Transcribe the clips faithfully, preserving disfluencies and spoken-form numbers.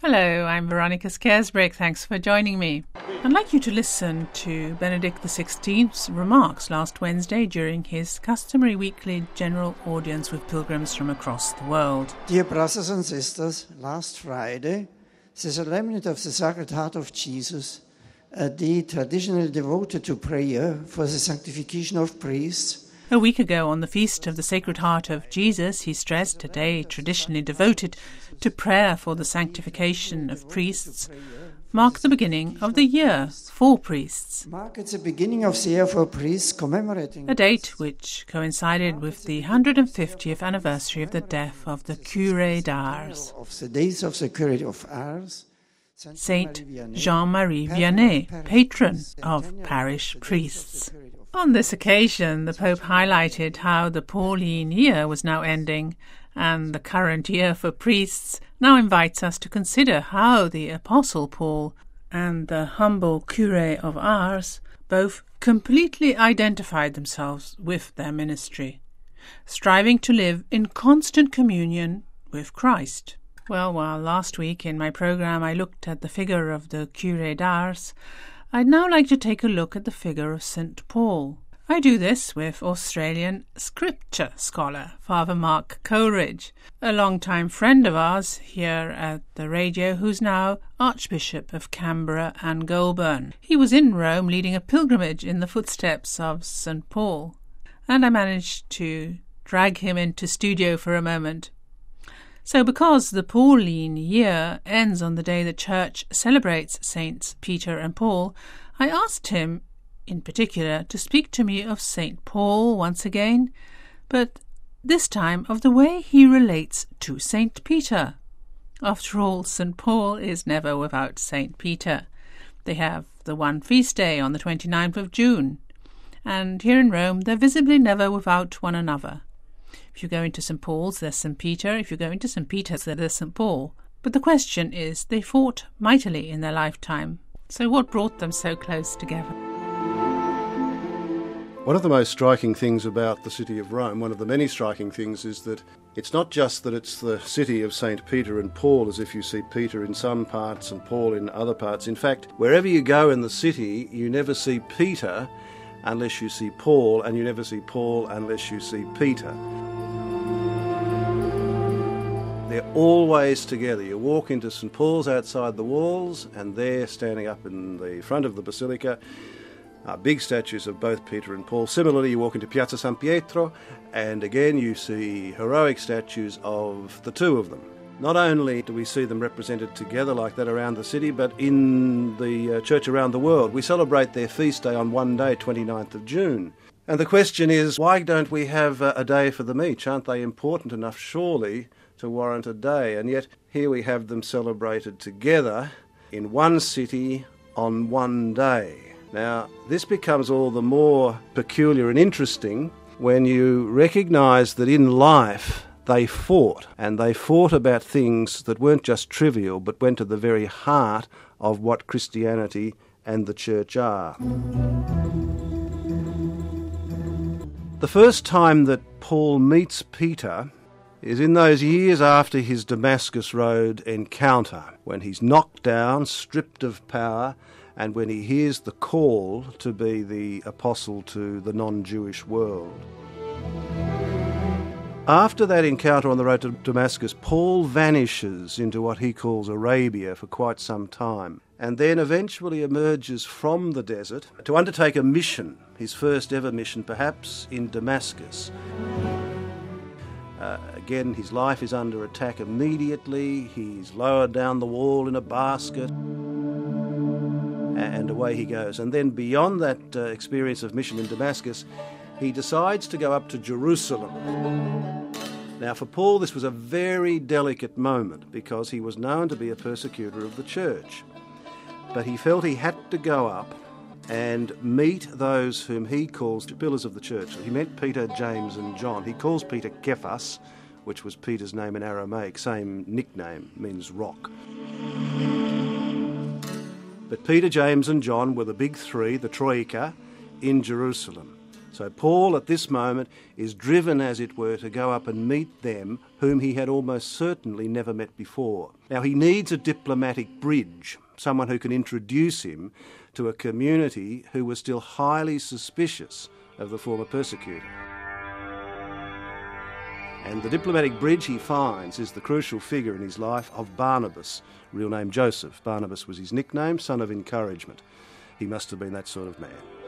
Hello, I'm Veronica Scaresbrick. Thanks for joining me. I'd like you to listen to Benedict the sixteenth's remarks last Wednesday during his customary weekly general audience with pilgrims from across the world. Dear brothers and sisters, last Friday, the solemnity of the Sacred Heart of Jesus, a day traditionally devoted to prayer for the sanctification of priests. A week ago, on the Feast of the Sacred Heart of Jesus, he stressed a day traditionally devoted to prayer for the sanctification of priests, mark the beginning of the year for priests. Mark at the beginning of the year for priests, commemorating a date which coincided with the one hundred fiftieth anniversary of the death of the Curé d'Ars, of the days of the Curé of Ars, Saint Jean-Marie Vianney, patron of parish priests. On this occasion, the Pope highlighted how the Pauline year was now ending, and the current year for priests now invites us to consider how the Apostle Paul and the humble Curé of Ars both completely identified themselves with their ministry, striving to live in constant communion with Christ. Well, while last week in my programme I looked at the figure of the Curé d'Ars, I'd now like to take a look at the figure of Saint Paul. I do this with Australian scripture scholar Father Mark Coleridge, a long-time friend of ours here at the radio who's now Archbishop of Canberra and Goulburn. He was in Rome leading a pilgrimage in the footsteps of Saint Paul, and I managed to drag him into studio for a moment. So because the Pauline year ends on the day the Church celebrates Saints Peter and Paul, I asked him, in particular, to speak to me of Saint Paul once again, but this time of the way he relates to Saint Peter. After all, Saint Paul is never without Saint Peter. They have the one feast day on the twenty-ninth of June, and here in Rome they're visibly never without one another. If you go into Saint Paul's, there's Saint Peter. If you go into Saint Peter's, there's Saint Paul. But the question is, they fought mightily in their lifetime. So what brought them so close together? One of the most striking things about the city of Rome, one of the many striking things, is that it's not just that it's the city of Saint Peter and Paul, as if you see Peter in some parts and Paul in other parts. In fact, wherever you go in the city, you never see Peter unless you see Paul, and you never see Paul unless you see Peter. They're always together. You walk into Saint Paul's outside the walls, and there, standing up in the front of the basilica, are big statues of both Peter and Paul. Similarly, you walk into Piazza San Pietro, and again you see heroic statues of the two of them. Not only do we see them represented together like that around the city, but in the uh, church around the world. We celebrate their feast day on one day, twenty-ninth of June. And the question is, why don't we have uh, a day for them each? Aren't they important enough, surely, to warrant a day? And yet here we have them celebrated together in one city on one day. Now, this becomes all the more peculiar and interesting when you recognise that in life they fought, and they fought about things that weren't just trivial but went to the very heart of what Christianity and the Church are. The first time that Paul meets Peter is in those years after his Damascus Road encounter, when he's knocked down, stripped of power, and when he hears the call to be the apostle to the non-Jewish world. After that encounter on the road to Damascus, Paul vanishes into what he calls Arabia for quite some time, and then eventually emerges from the desert to undertake a mission, his first ever mission perhaps, in Damascus. Uh, again, his life is under attack immediately. He's lowered down the wall in a basket, and away he goes. And then beyond that uh, experience of mission in Damascus, he decides to go up to Jerusalem. Now, for Paul, this was a very delicate moment because he was known to be a persecutor of the church. But he felt he had to go up and meet those whom he calls the pillars of the church. He meant Peter, James and John. He calls Peter Kephas, which was Peter's name in Aramaic, same nickname, means rock. But Peter, James and John were the big three, the Troika, in Jerusalem. So Paul at this moment is driven, as it were, to go up and meet them whom he had almost certainly never met before. Now he needs a diplomatic bridge, someone who can introduce him to a community who was still highly suspicious of the former persecutor. And the diplomatic bridge he finds is the crucial figure in his life of Barnabas, real name Joseph. Barnabas was his nickname, son of encouragement. He must have been that sort of man.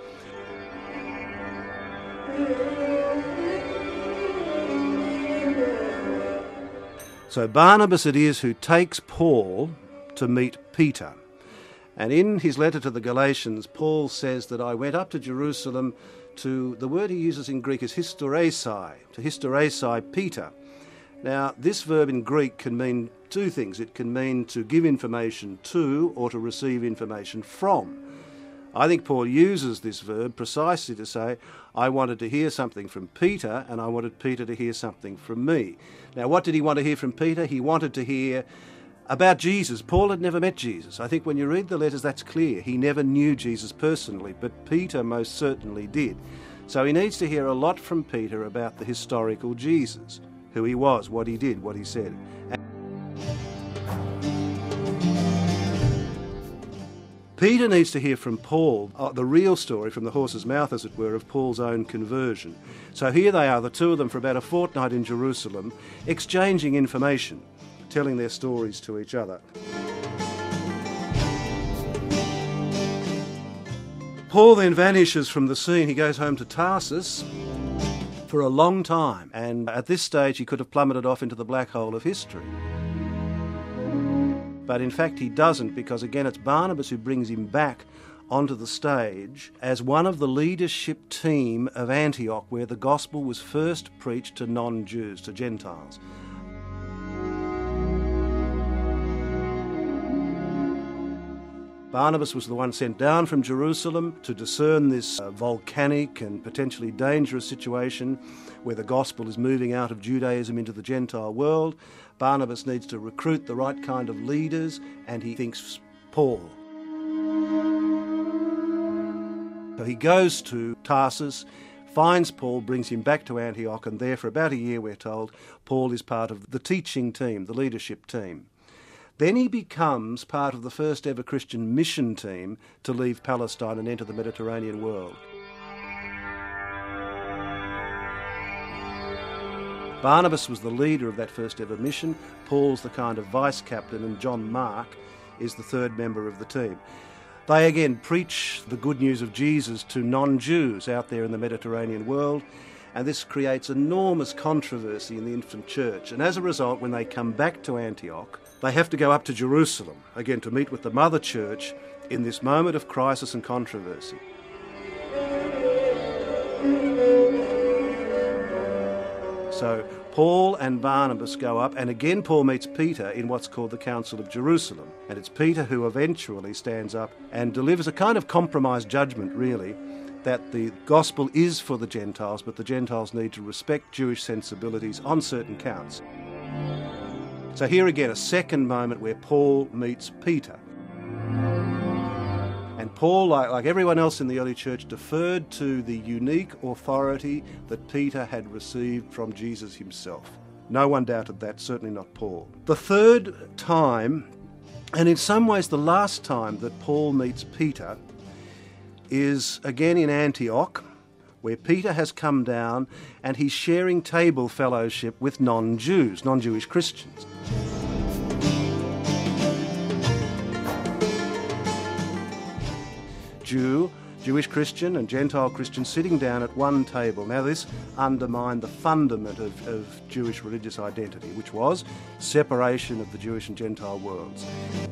So Barnabas it is who takes Paul to meet Peter. And in his letter to the Galatians, Paul says that I went up to Jerusalem to, the word he uses in Greek is hysteresai, to hysteresai Peter. Now, this verb in Greek can mean two things. It can mean to give information to or to receive information from. I think Paul uses this verb precisely to say, I wanted to hear something from Peter and I wanted Peter to hear something from me. Now, what did he want to hear from Peter? He wanted to hear about Jesus. Paul had never met Jesus. I think when you read the letters, that's clear. He never knew Jesus personally, but Peter most certainly did. So he needs to hear a lot from Peter about the historical Jesus, who he was, what he did, what he said. Peter needs to hear from Paul, uh, the real story from the horse's mouth, as it were, of Paul's own conversion. So here they are, the two of them, for about a fortnight in Jerusalem, exchanging information, telling their stories to each other. Paul then vanishes from the scene. He goes home to Tarsus for a long time, and at this stage he could have plummeted off into the black hole of history. But in fact he doesn't, because again it's Barnabas who brings him back onto the stage as one of the leadership team of Antioch, where the gospel was first preached to non-Jews, to Gentiles. Barnabas was the one sent down from Jerusalem to discern this uh, volcanic and potentially dangerous situation where the gospel is moving out of Judaism into the Gentile world. Barnabas needs to recruit the right kind of leaders, and he thinks Paul. So he goes to Tarsus, finds Paul, brings him back to Antioch, and there for about a year, we're told, Paul is part of the teaching team, the leadership team. Then he becomes part of the first ever Christian mission team to leave Palestine and enter the Mediterranean world. Barnabas was the leader of that first ever mission. Paul's the kind of vice captain, and John Mark is the third member of the team. They again preach the good news of Jesus to non-Jews out there in the Mediterranean world, and this creates enormous controversy in the infant church. And as a result, when they come back to Antioch, they have to go up to Jerusalem, again to meet with the mother church in this moment of crisis and controversy. So Paul and Barnabas go up, and again Paul meets Peter in what's called the Council of Jerusalem. And it's Peter who eventually stands up and delivers a kind of compromise judgment, really, that the gospel is for the Gentiles, but the Gentiles need to respect Jewish sensibilities on certain counts. So here again, a second moment where Paul meets Peter. And Paul, like, like everyone else in the early church, deferred to the unique authority that Peter had received from Jesus himself. No one doubted that, certainly not Paul. The third time, and in some ways the last time that Paul meets Peter, is again in Antioch, where Peter has come down and he's sharing table fellowship with non-Jews, non-Jewish Christians. Jew, Jewish Christian and Gentile Christian sitting down at one table. Now this undermined the fundament of, of Jewish religious identity, which was separation of the Jewish and Gentile worlds.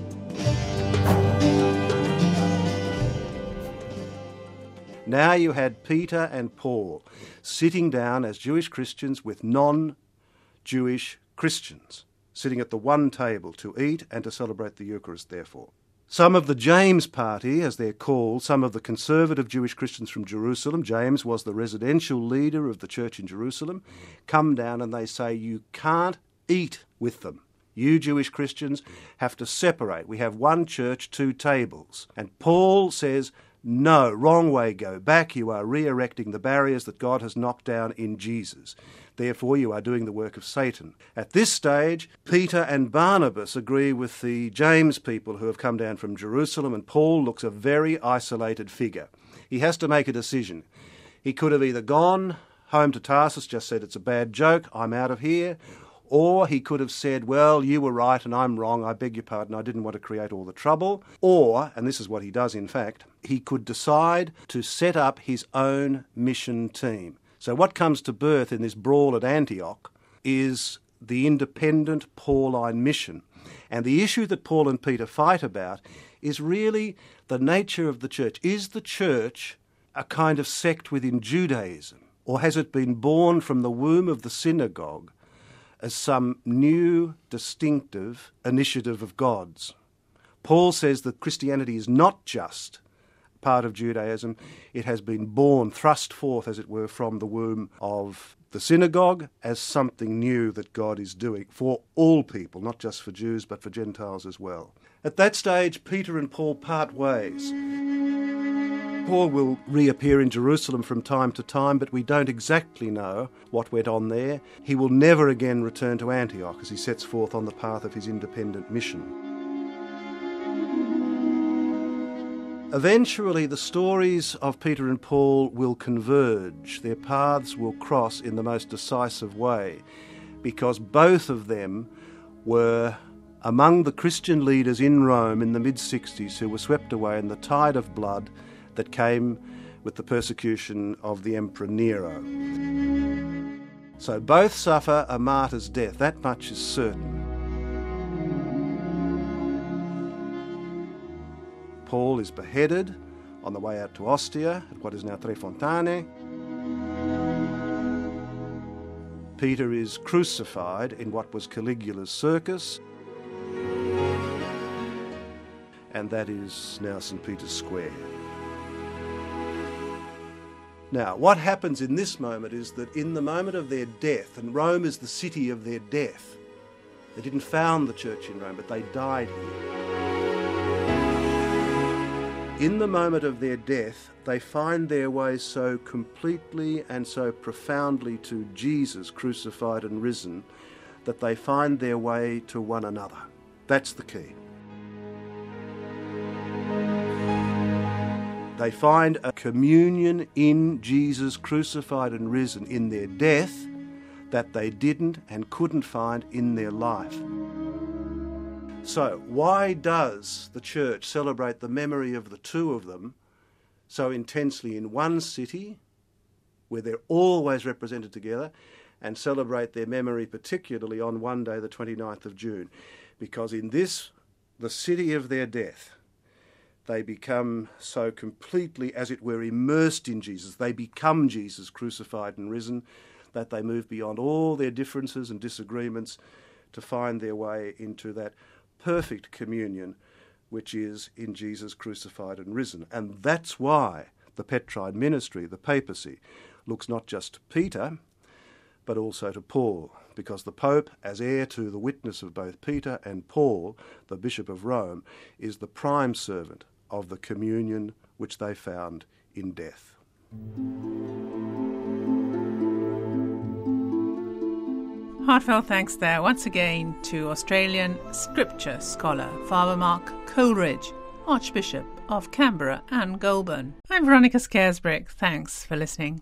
Now you had Peter and Paul sitting down as Jewish Christians with non-Jewish Christians, sitting at the one table to eat and to celebrate the Eucharist, therefore. Some of the James party, as they're called, some of the conservative Jewish Christians from Jerusalem, James was the residential leader of the church in Jerusalem, come down and they say, you can't eat with them. You Jewish Christians have to separate. We have one church, two tables. And Paul says, No, wrong way, go back. You are re-erecting the barriers that God has knocked down in Jesus. Therefore, you are doing the work of Satan. At this stage, Peter and Barnabas agree with the James people who have come down from Jerusalem, and Paul looks a very isolated figure. He has to make a decision. He could have either gone home to Tarsus, just said, it's a bad joke, I'm out of here, or he could have said, well, you were right and I'm wrong, I beg your pardon, I didn't want to create all the trouble. Or, and this is what he does in fact, he could decide to set up his own mission team. So what comes to birth in this brawl at Antioch is the independent Pauline mission. And the issue that Paul and Peter fight about is really the nature of the church. Is the church a kind of sect within Judaism, or has it been born from the womb of the synagogue as some new, distinctive initiative of God's? Paul says that Christianity is not just part of Judaism. It has been born, thrust forth, as it were, from the womb of the synagogue as something new that God is doing for all people, not just for Jews, but for Gentiles as well. At that stage, Peter and Paul part ways. Paul will reappear in Jerusalem from time to time, but we don't exactly know what went on there. He will never again return to Antioch as he sets forth on the path of his independent mission. Eventually, the stories of Peter and Paul will converge. Their paths will cross in the most decisive way, because both of them were among the Christian leaders in Rome in the mid-sixties who were swept away in the tide of blood that came with the persecution of the Emperor Nero. So both suffer a martyr's death, that much is certain. Paul is beheaded on the way out to Ostia at what is now Tre Fontane. Peter is crucified in what was Caligula's circus, and that is now Saint Peter's Square. Now, what happens in this moment is that in the moment of their death, and Rome is the city of their death, they didn't found the church in Rome, but they died here. In the moment of their death, they find their way so completely and so profoundly to Jesus crucified and risen that they find their way to one another. That's the key. They find a communion in Jesus crucified and risen in their death that they didn't and couldn't find in their life. So, why does the church celebrate the memory of the two of them so intensely in one city, where they're always represented together, and celebrate their memory particularly on one day, the twenty-ninth of June? Because in this, the city of their death, they become so completely, as it were, immersed in Jesus. They become Jesus crucified and risen, that they move beyond all their differences and disagreements to find their way into that perfect communion which is in Jesus crucified and risen. And that's why the Petrine ministry, the papacy, looks not just to Peter but also to Paul, because the Pope, as heir to the witness of both Peter and Paul, the Bishop of Rome, is the prime servant of the communion which they found in death. Heartfelt thanks there once again to Australian scripture scholar Father Mark Coleridge, Archbishop of Canberra and Goulburn. I'm Veronica Scaresbrick. Thanks for listening.